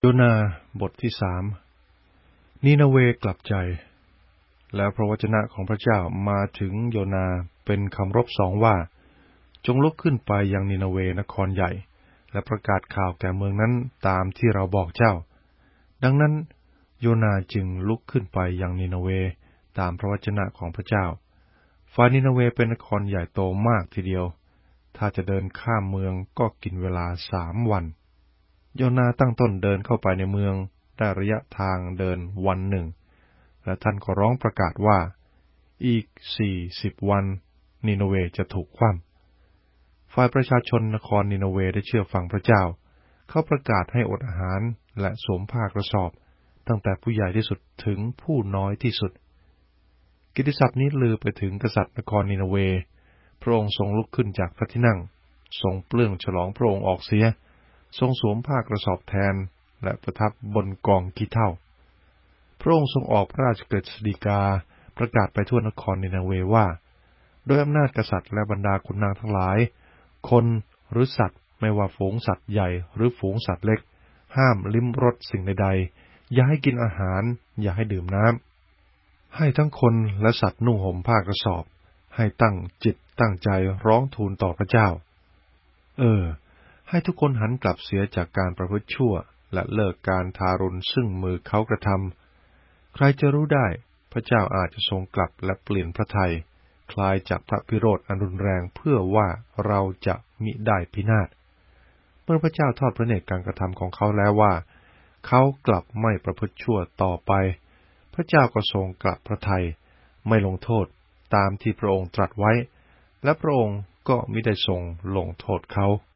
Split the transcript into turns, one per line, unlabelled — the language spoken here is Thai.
นาบทที่3นีนาเวกลับใจแล้วพระวจนะของพระเจ้ามาถึงโยนาเป็นคำรบ2ว่าจงลุกขึ้นไปยังนีนาเวนครใหญ่และประกาศข่าวแก่เมืองนั้นตามที่เราบอกเจ้าดังนั้นโยนาจึงลุกขึ้นไปยังนีนาเวตามพระวจนะของพระเจ้าฝ่ายนีนาเวเป็นนครใหญ่โตมากทีเดียวถ้าจะเดินข้ามเมืองก็กินเวลา3 วันโยนาตั้งต้นเดินเข้าไปในเมืองได้ระยะทางเดินวันหนึ่งและท่านก็ร้องประกาศว่าอีก40 วันนีนาเวจะถูกคว่ำฝ่ายประชาชนนครนีนาเวได้เชื่อฟังพระเจ้าเขาประกาศให้อดอาหารและสวมผ้ากระสอบตั้งแต่ผู้ใหญ่ที่สุดถึงผู้น้อยที่สุดกิตติศัพท์นี้ลือไปถึงกษัตริย์นครนีนาเวพระองค์ทรงลุกขึ้นจากพระที่นั่งทรงเปลื้องฉลองพระองค์ออกเสียทรงสวมผ้ากระสอบแทนและประทับบนกองขี้เถ้าพระองค์ทรงออกพระราชกฤษฎีกาประกาศไปทั่วนครนีนาเวว่าโดยอำนาจกษัตริย์และบรรดาขุนนางทั้งหลายคนหรือสัตว์ไม่ว่าฝูงสัตว์ใหญ่หรือฝูงสัตว์เล็กห้ามลิ้มรสสิ่งใดๆอย่าให้กินอาหารอย่าให้ดื่มน้ำให้ทั้งคนและสัตว์นุ่งห่มผ้ากระสอบให้ตั้งจิตตั้งใจร้องทูลต่อพระเจ้าให้ทุกคนหันกลับเสียจากการประพฤติชั่วและเลิกการทารุณซึ่งมือเขากระทำใครจะรู้ได้พระเจ้าอาจจะทรงกลับและเปลี่ยนพระทัยคลายจากพระพิโรธอันรุนแรงเพื่อว่าเราจะมิได้พินาศเมื่อพระเจ้าทอดพระเนตรการกระทำของเขาแล้วว่าเขากลับไม่ประพฤติชั่วต่อไปพระเจ้าก็ทรงกลับพระทัยไม่ลงโทษตามที่พระองค์ตรัสไว้และพระองค์ก็มิได้ทรงลงโทษเขา